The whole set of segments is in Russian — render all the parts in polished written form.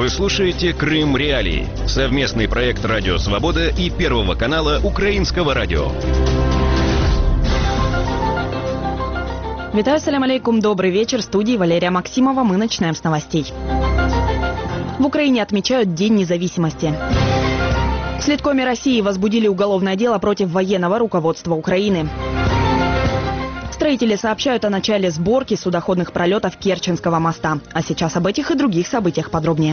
Вы слушаете «Крым Реалии» — совместный проект «Радио Свобода» и Первого канала Украинского радио. Витаю, салям алейкум, добрый вечер. В студии Валерия Максимова. Мы начинаем с новостей. В Украине отмечают День независимости. В Следкоме России возбудили уголовное дело против военного руководства Украины. Строители сообщают о начале сборки судоходных пролетов Керченского моста. А сейчас об этих и других событиях подробнее.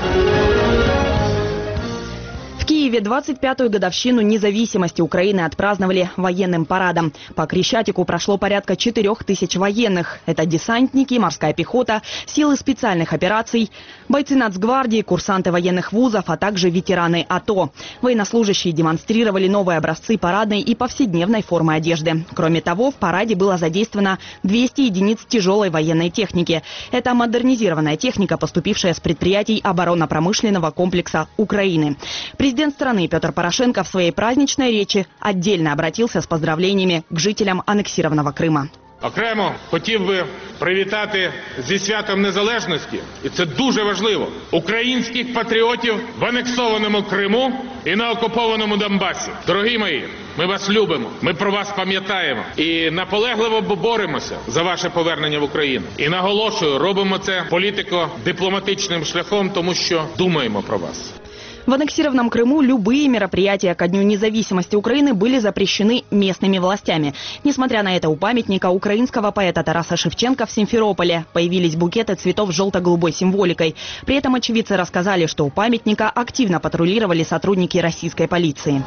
В Киеве 25-ю годовщину независимости Украины отпраздновали военным парадом. По Крещатику прошло порядка 4000 военных. Это десантники, морская пехота, силы специальных операций, бойцы Нацгвардии, курсанты военных вузов, а также ветераны АТО. Военнослужащие демонстрировали новые образцы парадной и повседневной формы одежды. Кроме того, в параде было задействовано 200 единиц тяжелой военной техники. Это модернизированная техника, поступившая с предприятий оборонно-промышленного комплекса Украины. Президент страны Петр Порошенко в своей праздничной речи отдельно обратился с поздравлениями к жителям аннексированного Крыма. Окремо хотів би привітати зі святом Незалежності, і це дуже важливо, українських патріотів в анексованому Криму і на окупованому Донбасі. Дорогі мої, ми вас любимо, ми про вас пам'ятаємо і наполегливо боремося за ваше повернення в Україну. І наголошую, робимо це політико-дипломатичним шляхом, тому що думаємо про вас. В аннексированном Крыму любые мероприятия ко Дню независимости Украины были запрещены местными властями. Несмотря на это, у памятника украинского поэта Тараса Шевченко в Симферополе появились букеты цветов с желто-голубой символикой. При этом очевидцы рассказали, что у памятника активно патрулировали сотрудники российской полиции.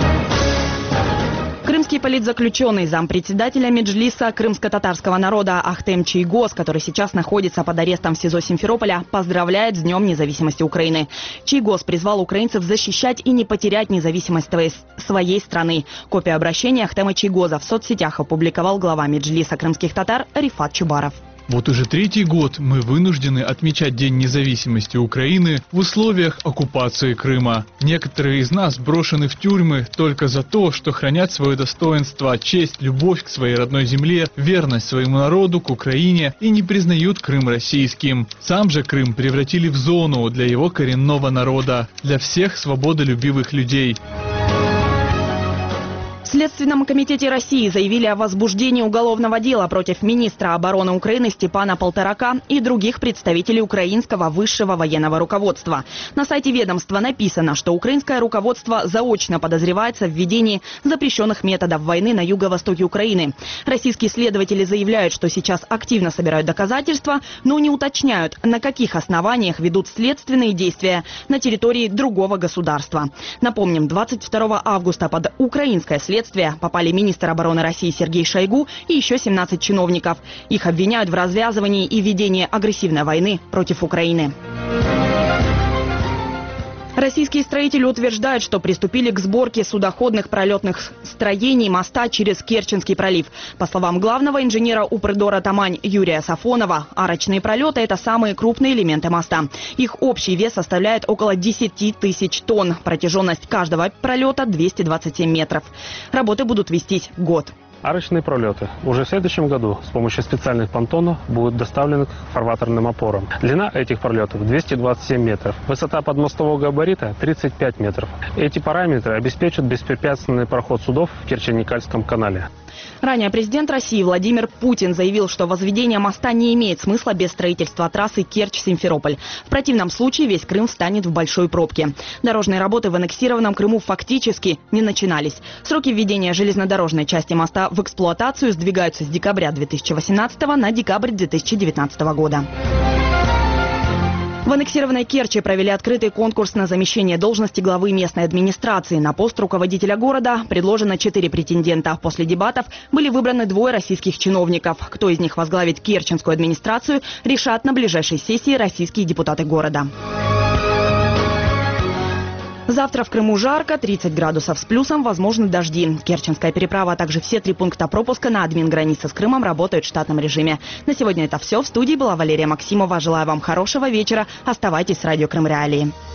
Крымский политзаключенный, зампредседателя Меджлиса крымско-татарского народа Ахтем Чийгоз, который сейчас находится под арестом в СИЗО Симферополя, поздравляет с Днем независимости Украины. Чийгоз призвал украинцев защищать и не потерять независимость своей страны. Копию обращения Ахтема Чийгоза в соцсетях опубликовал глава Меджлиса крымских татар Рифат Чубаров. Вот уже третий год мы вынуждены отмечать День независимости Украины в условиях оккупации Крыма. Некоторые из нас брошены в тюрьмы только за то, что хранят свое достоинство, честь, любовь к своей родной земле, верность своему народу, к Украине и не признают Крым российским. Сам же Крым превратили в зону для его коренного народа, для всех свободолюбивых людей. В Следственном комитете России заявили о возбуждении уголовного дела против министра обороны Украины Степана Полторака и других представителей украинского высшего военного руководства. На сайте ведомства написано, что украинское руководство заочно подозревается в введении запрещенных методов войны на юго-востоке Украины. Российские следователи заявляют, что сейчас активно собирают доказательства, но не уточняют, на каких основаниях ведут следственные действия на территории другого государства. Напомним, 22 августа под украинское следствие попали министр обороны России Сергей Шойгу и еще 17 чиновников. Их обвиняют в развязывании и ведении агрессивной войны против Украины. Российские строители утверждают, что приступили к сборке судоходных пролетных строений моста через Керченский пролив. По словам главного инженера Упрдора Тамань Юрия Сафонова, арочные пролеты – это самые крупные элементы моста. Их общий вес составляет около 10 тысяч тонн. Протяженность каждого пролета – 227 метров. Работы будут вестись год. Арочные пролеты уже в следующем году с помощью специальных понтонов будут доставлены к фарватерным опорам. Длина этих пролетов 227 метров, высота подмостового габарита 35 метров. Эти параметры обеспечат беспрепятственный проход судов в Керченско-Кальском канале. Ранее президент России Владимир Путин заявил, что возведение моста не имеет смысла без строительства трассы Керчь-Симферополь. В противном случае весь Крым встанет в большой пробке. Дорожные работы в аннексированном Крыму фактически не начинались. Сроки введения железнодорожной части моста в эксплуатацию сдвигаются с декабря 2018 на декабрь 2019 года. В аннексированной Керчи провели открытый конкурс на замещение должности главы местной администрации. На пост руководителя города предложено 4 претендента. После дебатов были выбраны 2 российских чиновников. Кто из них возглавит керченскую администрацию, решат на ближайшей сессии российские депутаты города. Завтра в Крыму жарко, 30 градусов с плюсом, возможны дожди. Керченская переправа, а также все 3 пункта пропуска на админгранице с Крымом работают в штатном режиме. На сегодня это все. В студии была Валерия Максимова. Желаю вам хорошего вечера. Оставайтесь с радио Крым Реалии.